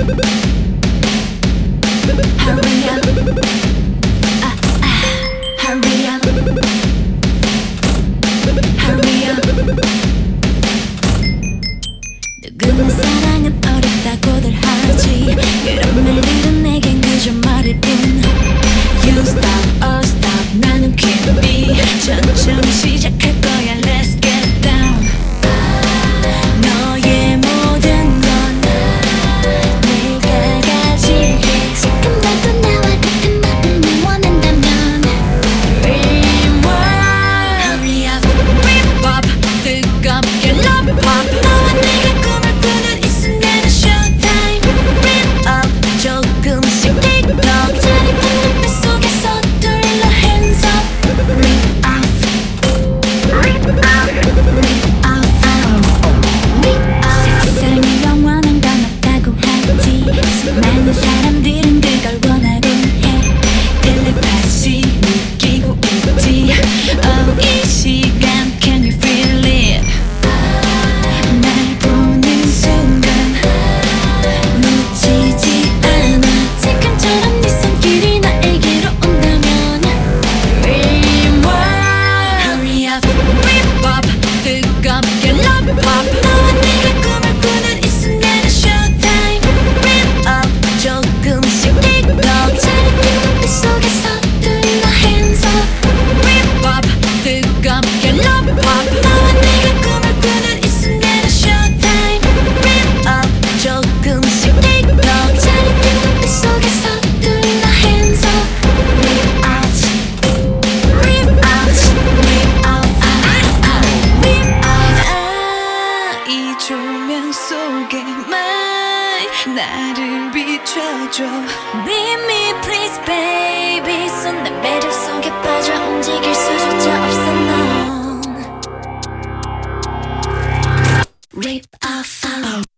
Hurry up, hurry up, hurry up. 누구나 사랑은 어렵다고들 하지. 그런 말들은 내겐 그저 말일 뿐. You stop, stop. 나는 queen bee. 천천히 시작할 거야. Let's get down. 너의 모든 건 내가 가질게. 지금도 나와 같은 마음을 원한다면 Rewind. Hurry up, rip up. 뜨겁게 love pop. 너와 내가 꿈을 꾸는 이 순간은 showtime. Rip up. 조금씩 틱톡. 짜릿한 눈빛 속에서 둘러 hands up. Rip off, rip off, rip off, rip off. 세상에 영원한 건 없다고 하지. 수많은 사람들은 그걸 원하곤 해. 텔레파시 느끼고 있지. Oh, 이 시간 can you feel it? 날 보는 순간 놓치지 않아. 지금처럼 네 손길이 나에게로 온다면 Rewind. Hurry up, rip up. 뜨겁게 love pop. 너와 내가 꿈을 꾸는 이 순간은 showtime. Rip up. 조금씩 틱톡. 짜릿한 눈빛 속에서 둘러 hands up. Rip up. 뜨겁게 love pop. 너와 내가 꿈을 꾸는 이 순간은 showtime. Rip up. 조금씩 틱톡. 짜릿한 눈빛 속에서 둘러 hands up. Rip out, rip out, rip out, rip out. 이 조명 속에만 나를 비춰줘. Be me please baby. 손난 매력 속에 빠져 움직일 수조차 없어 넌. Rip off.